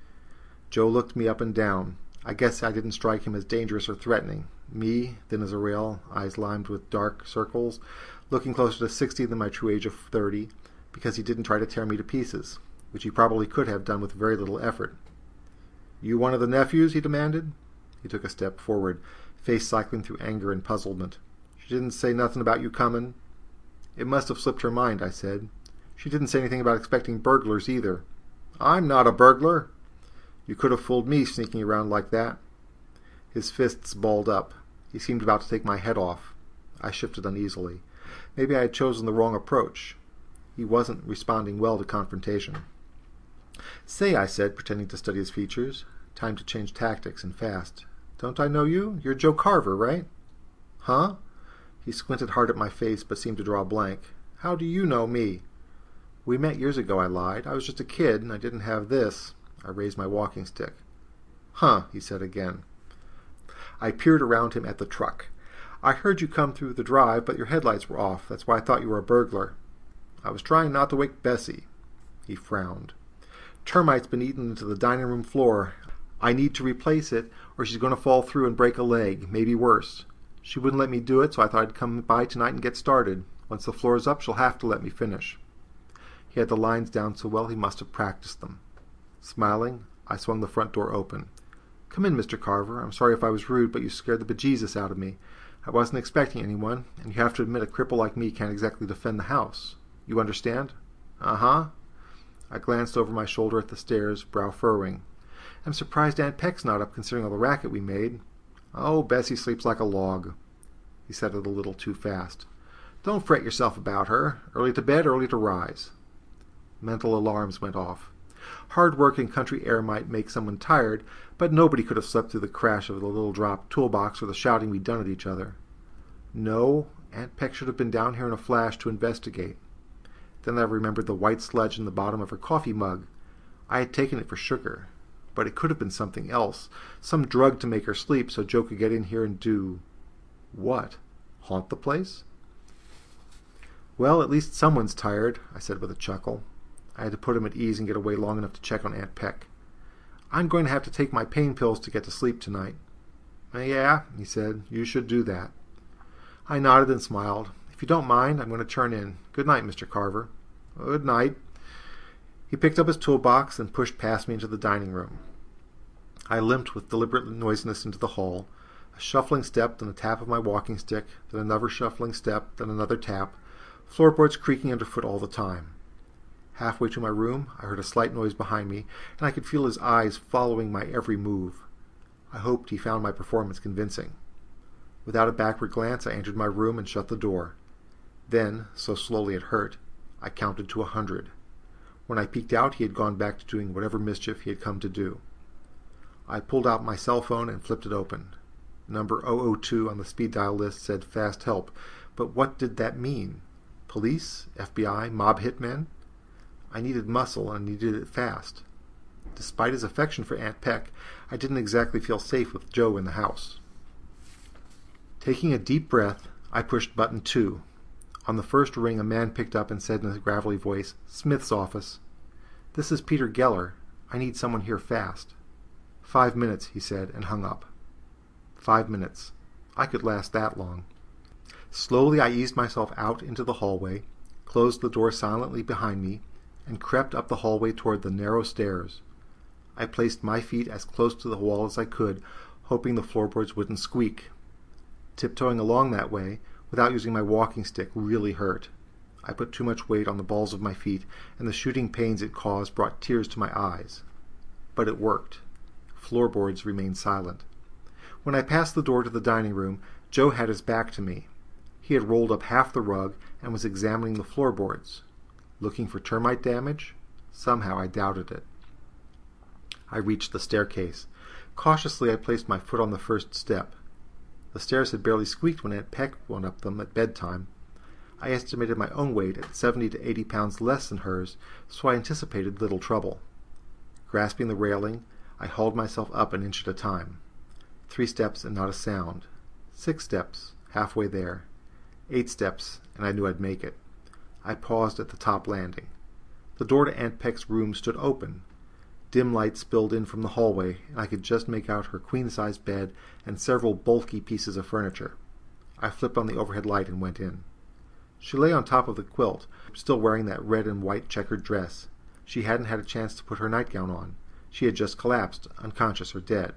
Joe looked me up and down. I guess I didn't strike him as dangerous or threatening. Me, thin as a rail, eyes lined with dark circles, looking closer to 60 than my true age of 30, because he didn't try to tear me to pieces, which he probably could have done with very little effort. "You one of the nephews?" he demanded. He took a step forward, face cycling through anger and puzzlement. "She didn't say nothing about you comin'." "It must have slipped her mind," I said. "She didn't say anything about expecting burglars either." "I'm not a burglar." "You could have fooled me sneaking around like that." His fists balled up. He seemed about to take my head off. I shifted uneasily. Maybe I had chosen the wrong approach. He wasn't responding well to confrontation. "Say," I said, pretending to study his features. Time to change tactics, and fast. "Don't I know you? You're Joe Carver, right?" "Huh?" He squinted hard at my face, but seemed to draw a blank. "How do you know me?" "We met years ago," I lied. "I was just a kid, and I didn't have this." I raised my walking stick. "Huh," he said again. I peered around him at the truck. "I heard you come through the drive, but your headlights were off. That's why I thought you were a burglar." "I was trying not to wake Bessie." He frowned. "Termites been eaten into the dining room floor. I need to replace it, or she's going to fall through and break a leg, maybe worse. She wouldn't let me do it, so I thought I'd come by tonight and get started. Once the floor's up, she'll have to let me finish." He had the lines down so well he must have practiced them. Smiling, I swung the front door open. "Come in, Mr. Carver. I'm sorry if I was rude, but you scared the bejesus out of me. I wasn't expecting anyone, and you have to admit a cripple like me can't exactly defend the house. You understand?" "Uh-huh." I glanced over my shoulder at the stairs, brow furrowing. "I'm surprised Aunt Peck's not up, considering all the racket we made." "Oh, Bessie sleeps like a log." He said it a little too fast. "Don't fret yourself about her. Early to bed, early to rise." Mental alarms went off. Hard work and country air might make someone tired, but nobody could have slept through the crash of the little drop toolbox or the shouting we'd done at each other. No, Aunt Peck should have been down here in a flash to investigate. Then I remembered the white sludge in the bottom of her coffee mug. I had taken it for sugar, but it could have been something else, some drug to make her sleep so Joe could get in here and do... what? Haunt the place? "Well, at least someone's tired," I said with a chuckle. I had to put him at ease and get away long enough to check on Aunt Peck. "I'm going to have to take my pain pills to get to sleep tonight." "Yeah," he said, "you should do that." I nodded and smiled. "If you don't mind, I'm going to turn in. Good night, Mr. Carver." "Good night." He picked up his toolbox and pushed past me into the dining room. I limped with deliberate noisiness into the hall. A shuffling step, then a tap of my walking stick, then another shuffling step, then another tap, floorboards creaking underfoot all the time. Halfway to my room, I heard a slight noise behind me, and I could feel his eyes following my every move. I hoped he found my performance convincing. Without a backward glance, I entered my room and shut the door. Then, so slowly it hurt, I counted to 100. When I peeked out, he had gone back to doing whatever mischief he had come to do. I pulled out my cell phone and flipped it open. Number 002 on the speed dial list said fast help, but what did that mean? Police? FBI? Mob hitmen? I needed muscle, and needed it fast. Despite his affection for Aunt Peck, I didn't exactly feel safe with Joe in the house. Taking a deep breath, I pushed button 2. On the first ring, a man picked up and said in a gravelly voice, "Smith's office." "This is Peter Geller. I need someone here fast." "5 minutes," he said, and hung up. 5 minutes. I could last that long. Slowly I eased myself out into the hallway, closed the door silently behind me, and crept up the hallway toward the narrow stairs. I placed my feet as close to the wall as I could, hoping the floorboards wouldn't squeak. Tiptoeing along that way, without using my walking stick, really hurt. I put too much weight on the balls of my feet, and the shooting pains it caused brought tears to my eyes. But it worked. Floorboards remained silent. When I passed the door to the dining room, Joe had his back to me. He had rolled up half the rug and was examining the floorboards. Looking for termite damage? Somehow I doubted it. I reached the staircase. Cautiously I placed my foot on the first step. The stairs had barely squeaked when Aunt Peck went up them at bedtime. I estimated my own weight at 70 to 80 pounds less than hers, so I anticipated little trouble. Grasping the railing, I hauled myself up an inch at a time. 3 steps and not a sound. 6 steps, halfway there. 8 steps, and I knew I'd make it. I paused at the top landing. The door to Aunt Peck's room stood open. Dim light spilled in from the hallway, and I could just make out her queen-sized bed and several bulky pieces of furniture. I flipped on the overhead light and went in. She lay on top of the quilt, still wearing that red and white checkered dress. She hadn't had a chance to put her nightgown on. She had just collapsed, unconscious or dead.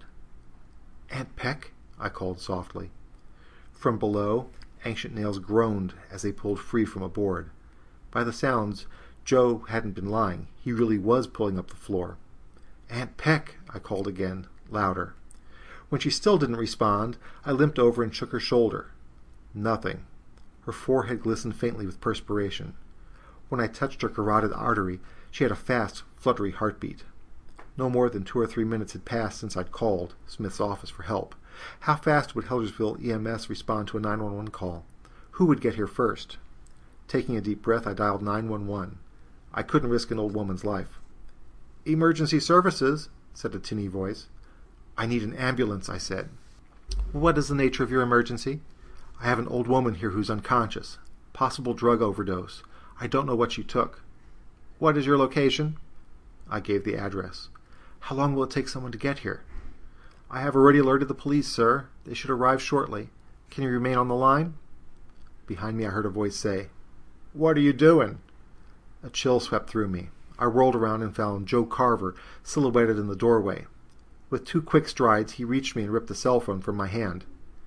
"Aunt Peck?" I called softly. From below, Ancient Nails groaned as they pulled free from a board. By the sounds, Joe hadn't been lying. He really was pulling up the floor. "Aunt Peck!" I called again, louder. When she still didn't respond, I limped over and shook her shoulder. Nothing. Her forehead glistened faintly with perspiration. When I touched her carotid artery, she had a fast, fluttery heartbeat. No more than 2 or 3 minutes had passed since I'd called Smith's office for help. How fast would Heldersville EMS respond to a 911 call? Who would get here first? Taking a deep breath, I dialed 911. I couldn't risk an old woman's life. "Emergency services," said a tinny voice. "I need an ambulance," I said. "What is the nature of your emergency?" "I have an old woman here who's unconscious. Possible drug overdose. I don't know what she took." "What is your location?" I gave the address. "How long will it take someone to get here?" "I have already alerted the police, sir. They should arrive shortly. Can you remain on the line?" Behind me I heard a voice say, "What are you doing?" A chill swept through me. I whirled around and found Joe Carver silhouetted in the doorway. With 2 quick strides, he reached me and ripped the cell phone from my hand.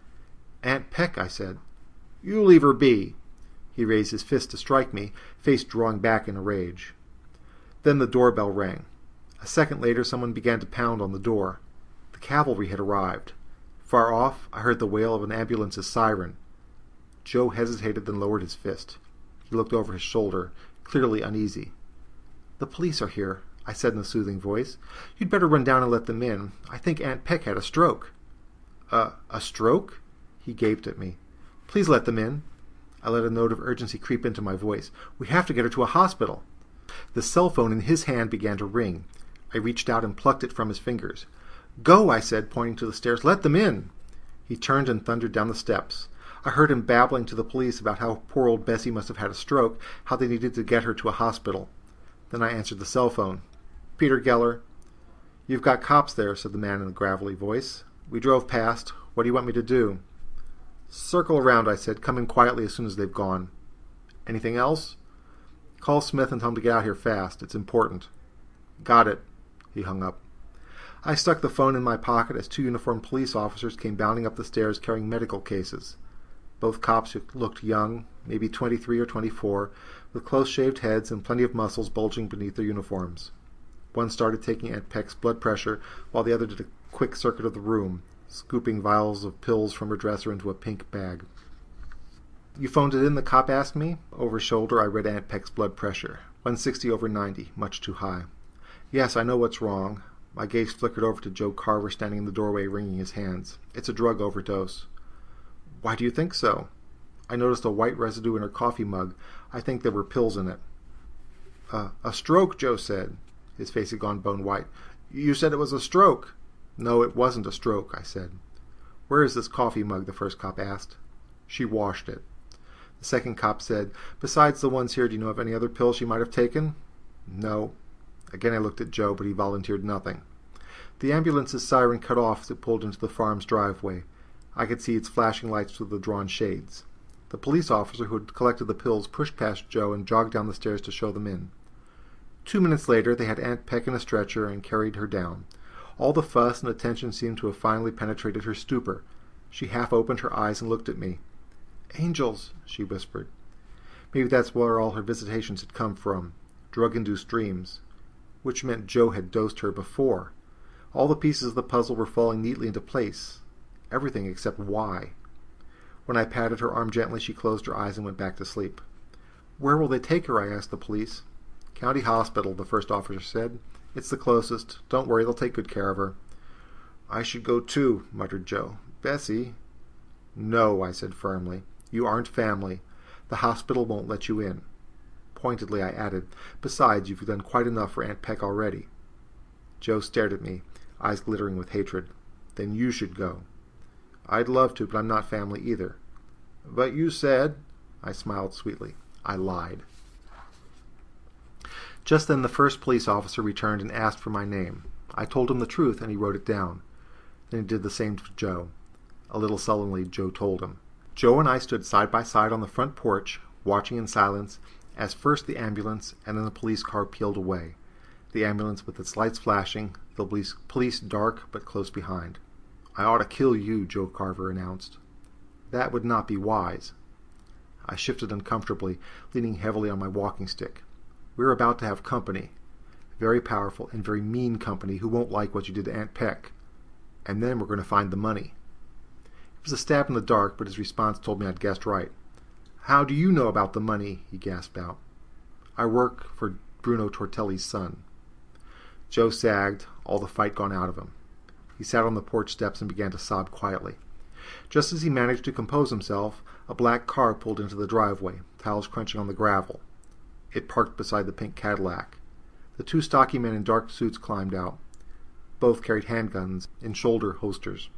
"Aunt Peck," I said. "You leave her be." He raised his fist to strike me, face drawing back in a rage. Then the doorbell rang. A second later, someone began to pound on the door. The cavalry had arrived. Far off, I heard the wail of an ambulance's siren. Joe hesitated, then lowered his fist. He looked over his shoulder, clearly uneasy. "The police are here," I said in a soothing voice. "You'd better run down and let them in. I think Aunt Peck had a stroke." A stroke?" He gaped at me. "Please let them in." I let a note of urgency creep into my voice. "We have to get her to a hospital." The cell phone in his hand began to ring. I reached out and plucked it from his fingers. "Go," I said, pointing to the stairs. "Let them in." He turned and thundered down the steps. I heard him babbling to the police about how poor old Bessie must have had a stroke, how they needed to get her to a hospital. Then I answered the cell phone. "Peter Geller." "You've got cops there," said the man in a gravelly voice. "We drove past. What do you want me to do?" "Circle around," I said. "Come in quietly as soon as they've gone." "Anything else?" "Call Smith and tell him to get out here fast. It's important." "Got it." He hung up. I stuck the phone in my pocket as two uniformed police officers came bounding up the stairs carrying medical cases. Both cops looked young, maybe 23 or 24, with close-shaved heads and plenty of muscles bulging beneath their uniforms. One started taking Aunt Peck's blood pressure, while the other did a quick circuit of the room, scooping vials of pills from her dresser into a pink bag. "You phoned it in?" the cop asked me. Over his shoulder I read Aunt Peck's blood pressure. 160/90, much too high. "Yes, I know what's wrong." My gaze flickered over to Joe Carver standing in the doorway wringing his hands. "It's a drug overdose." "Why do you think so?" I noticed a white residue in her coffee mug. I think there were pills in it. A stroke," Joe said. His face had gone bone white. "You said it was a stroke." "No, it wasn't a stroke," I said. "Where is this coffee mug?" the first cop asked. "She washed it." The second cop said, "Besides the ones here, do you know of any other pills she might have taken?" "No." Again I looked at Joe, but he volunteered nothing. The ambulance's siren cut off as it pulled into the farm's driveway. I could see its flashing lights through the drawn shades. The police officer who had collected the pills pushed past Joe and jogged down the stairs to show them in. 2 minutes later they had Aunt Peck in a stretcher and carried her down. All the fuss and attention seemed to have finally penetrated her stupor. She half opened her eyes and looked at me. "Angels," she whispered. Maybe that's where all her visitations had come from, drug-induced dreams. Which meant Joe had dosed her before. All the pieces of the puzzle were falling neatly into place. Everything except why. When I patted her arm gently, she closed her eyes and went back to sleep. "Where will they take her?" I asked the police. "County Hospital," the first officer said. "It's the closest. Don't worry, they'll take good care of her." "I should go too," muttered Joe. "Bessie." "No," I said firmly. "You aren't family. The hospital won't let you in." Pointedly I added, "Besides, you've done quite enough for Aunt Peck already." Joe stared at me, eyes glittering with hatred. "Then you should go." "I'd love to, but I'm not family either." "But you said—" I smiled sweetly. I lied. Just then the first police officer returned and asked for my name. I told him the truth, and he wrote it down. Then he did the same to Joe. A little sullenly, Joe told him. Joe and I stood side by side on the front porch, watching in silence, as first the ambulance and then the police car peeled away. The ambulance with its lights flashing, the police dark but close behind. "I ought to kill you," Joe Carver announced. "That would not be wise." I shifted uncomfortably, leaning heavily on my walking stick. "We're about to have company. Very powerful and very mean company who won't like what you did to Aunt Peck. And then we're going to find the money." It was a stab in the dark, but his response told me I'd guessed right. "How do you know about the money?" he gasped out. "I work for Bruno Tortelli's son." Joe sagged, all the fight gone out of him. He sat on the porch steps and began to sob quietly. Just as he managed to compose himself, a black car pulled into the driveway, tiles crunching on the gravel. It parked beside the pink Cadillac. The two stocky men in dark suits climbed out. Both carried handguns in shoulder holsters.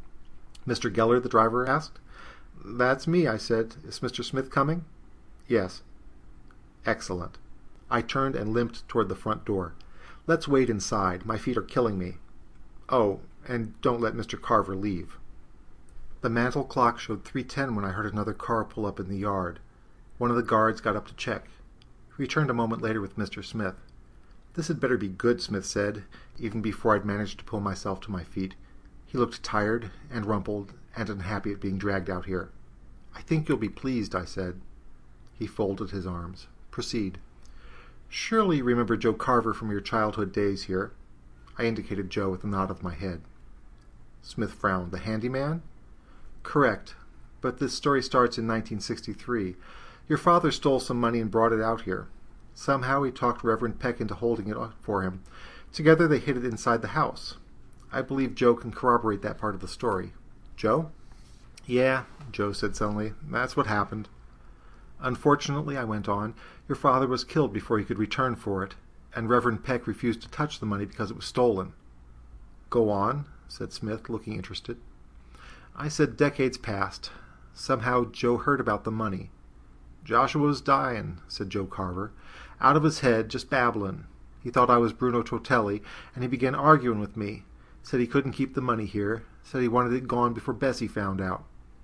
"Mr. Geller?" the driver asked. "That's me," I said. "Is Mr. Smith coming?" "Yes." "Excellent." I turned and limped toward the front door. "Let's wait inside. My feet are killing me." "Oh, and don't let Mr. Carver leave." The mantel clock showed 3:10 when I heard another car pull up in the yard. One of the guards got up to check. He returned a moment later with Mr. Smith. "This had better be good," Smith said, even before I'd managed to pull myself to my feet. He looked tired and rumpled and unhappy at being dragged out here. "I think you'll be pleased," I said. He folded his arms. "Proceed." "Surely you remember Joe Carver from your childhood days here?" I indicated Joe with a nod of my head. Smith frowned. "The handyman?" "Correct. But this story starts in 1963. Your father stole some money and brought it out here. Somehow he talked Reverend Peck into holding it for him. Together they hid it inside the house. I believe Joe can corroborate that part of the story. Joe?" "Yeah," Joe said suddenly. "That's what happened." "Unfortunately," I went on, "your father was killed before he could return for it, and Reverend Peck refused to touch the money because it was stolen." "Go on," said Smith, looking interested. "I said decades passed. Somehow Joe heard about the money. 'Joshua was dying,' said Joe Carver. 'Out of his head, just babbling. He thought I was Bruno Tortelli, and he began arguing with me. Said he couldn't keep the money here. Said he wanted it gone before Bessie found out."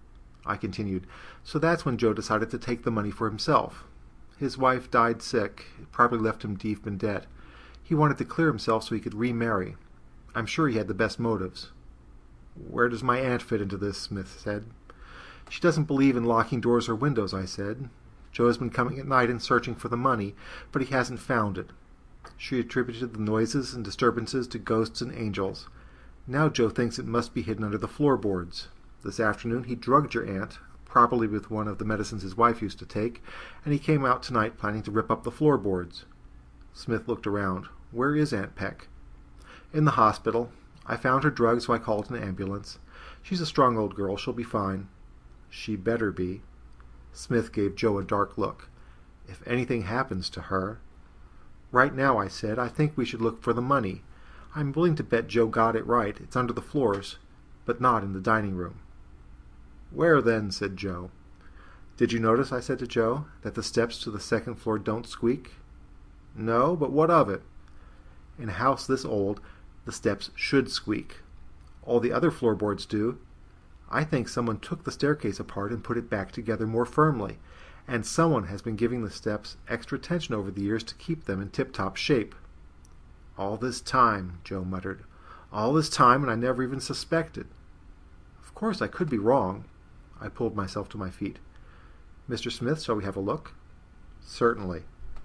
I continued. So that's when Joe decided to take the money for himself. His wife died sick. It probably left him deep in debt. He wanted to clear himself so he could remarry. I'm sure he had the best motives. Where does my aunt fit into this? Smith said. She doesn't believe in locking doors or windows, I said. Joe has been coming at night and searching for the money, but he hasn't found it. She attributed the noises and disturbances to ghosts and angels. Now Joe thinks it must be hidden under the floorboards. This afternoon he drugged your aunt, probably with one of the medicines his wife used to take, and he came out tonight planning to rip up the floorboards. Smith looked around. Where is Aunt Peck? In the hospital. I found her drugged, so I called an ambulance. She's a strong old girl. She'll be fine. She better be. Smith gave Joe a dark look. If anything happens to her... Right now, I said, I think we should look for the money. I'm willing to bet Joe got it right. It's under the floors, but not in the dining room. Where then? Said Joe. Did you notice, I said to Joe, that the steps to the second floor don't squeak? No, but what of it? In a house this old, the steps should squeak. All the other floorboards do. I think someone took the staircase apart and put it back together more firmly, and someone has been giving the steps extra attention over the years to keep them in tip-top shape. All this time, Joe muttered. All this time, and I never even suspected. Of course, I could be wrong. I pulled myself to my feet. Mr. Smith, shall we have a look? Certainly.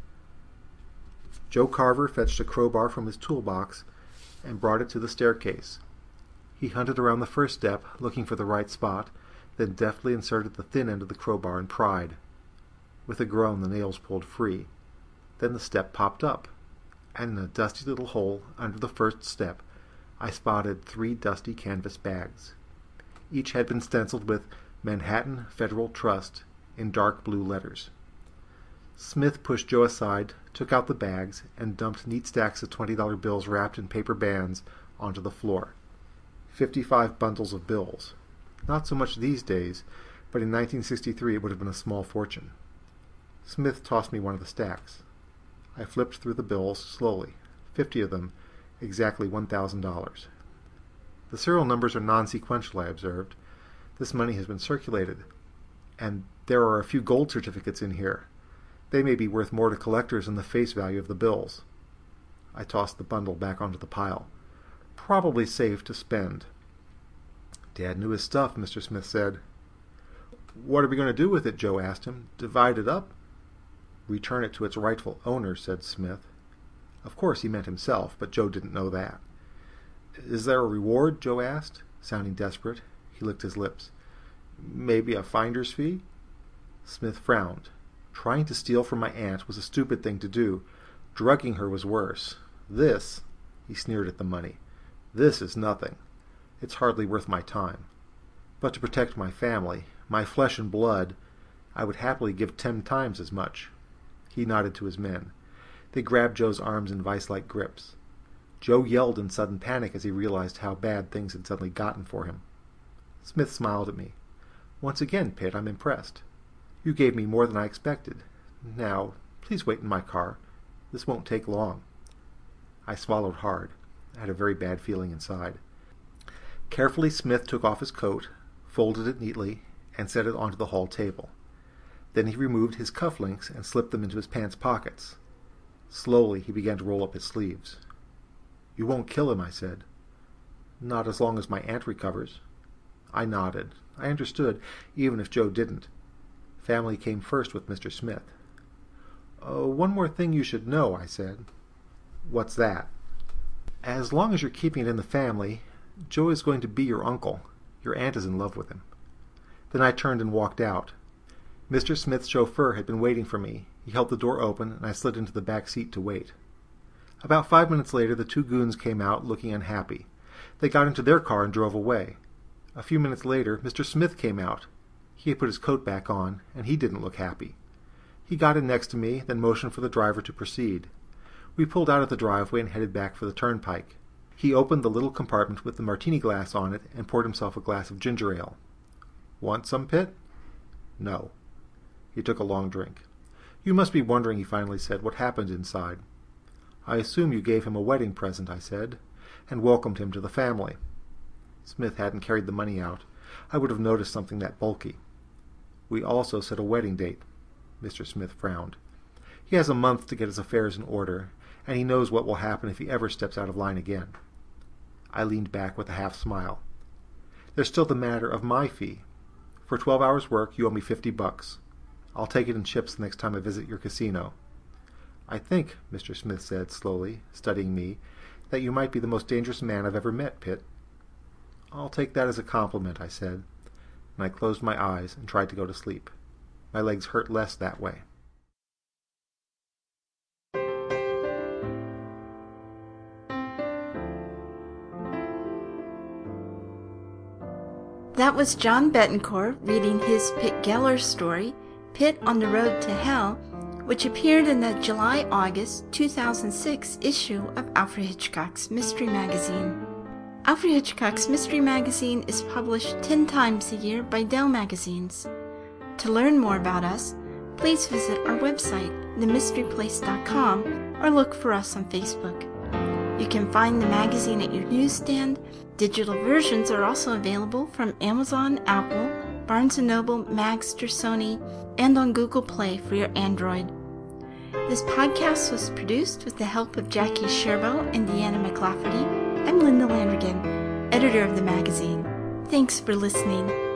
Joe Carver fetched a crowbar from his toolbox and brought it to the staircase. He hunted around the first step, looking for the right spot, then deftly inserted the thin end of the crowbar and pried. With a groan, the nails pulled free. Then the step popped up, and in a dusty little hole under the first step, I spotted 3 dusty canvas bags. Each had been stenciled with Manhattan Federal Trust in dark blue letters. Smith pushed Joe aside, took out the bags, and dumped neat stacks of $20 bills wrapped in paper bands onto the floor. 55 bundles of bills. Not so much these days, but in 1963 it would have been a small fortune. Smith tossed me one of the stacks. I flipped through the bills slowly, 50 of them, exactly $1,000. The serial numbers are non-sequential, I observed. This money has been circulated, and there are a few gold certificates in here. They may be worth more to collectors than the face value of the bills. I tossed the bundle back onto the pile. Probably safe to spend. Dad knew his stuff, Mr. Smith said. What are we going to do with it? Joe asked him. Divide it up? Return it to its rightful owner, said Smith. Of course he meant himself, but Joe didn't know that. Is there a reward? Joe asked, sounding desperate. He licked his lips. Maybe a finder's fee? Smith frowned. Trying to steal from my aunt was a stupid thing to do. Drugging her was worse. This, he sneered at the money, this is nothing. It's hardly worth my time. But to protect my family, my flesh and blood, I would happily give 10 times as much. He nodded to his men. They grabbed Joe's arms in vice-like grips. Joe yelled in sudden panic as he realized how bad things had suddenly gotten for him. Smith smiled at me. Once again, Pitt, I'm impressed. You gave me more than I expected. Now, please wait in my car. This won't take long. I swallowed hard. I had a very bad feeling inside. Carefully, Smith took off his coat, folded it neatly, and set it onto the hall table. Then he removed his cufflinks and slipped them into his pants pockets. Slowly, he began to roll up his sleeves. You won't kill him, I said. Not as long as my aunt recovers. I nodded. I understood, even if Joe didn't. Family came first with Mr. Smith. One more thing you should know, I said. What's that? As long as you're keeping it in the family, Joe is going to be your uncle. Your aunt is in love with him. Then I turned and walked out. Mr. Smith's chauffeur had been waiting for me. He held the door open, and I slid into the back seat to wait. About 5 minutes later, the 2 goons came out, looking unhappy. They got into their car and drove away. A few minutes later, Mr. Smith came out. He had put his coat back on, and he didn't look happy. He got in next to me, then motioned for the driver to proceed. We pulled out of the driveway and headed back for the turnpike. He opened the little compartment with the martini glass on it and poured himself a glass of ginger ale. Want some, Pitt? No. He took a long drink. You must be wondering, he finally said, what happened inside. I assume you gave him a wedding present, I said, and welcomed him to the family. Smith hadn't carried the money out. I would have noticed something that bulky. We also set a wedding date. Mr. Smith frowned. He has a month to get his affairs in order, and he knows what will happen if he ever steps out of line again. I leaned back with a half-smile. There's still the matter of my fee. For 12 hours' work, you owe me $50. I'll take it in chips the next time I visit your casino. I think, Mr. Smith said slowly, studying me, that you might be the most dangerous man I've ever met, Pitt. I'll take that as a compliment, I said, and I closed my eyes and tried to go to sleep. My legs hurt less that way.
That was John Betancourt reading his Pitt Geller story, Pitt on the Road to Hell, which appeared in the July-August 2006 issue of Alfred Hitchcock's Mystery Magazine. Alfred Hitchcock's Mystery Magazine is published 10 times a year by Dell Magazines. To learn more about us, please visit our website, themysteryplace.com, or look for us on Facebook. You can find the magazine at your newsstand. Digital versions are also available from Amazon, Apple, Barnes & Noble, Magster, Sony, and on Google Play for your Android. This podcast was produced with the help of Jackie Sherbo and Deanna McLafferty. I'm Linda Landrigan, editor of the magazine. Thanks for listening.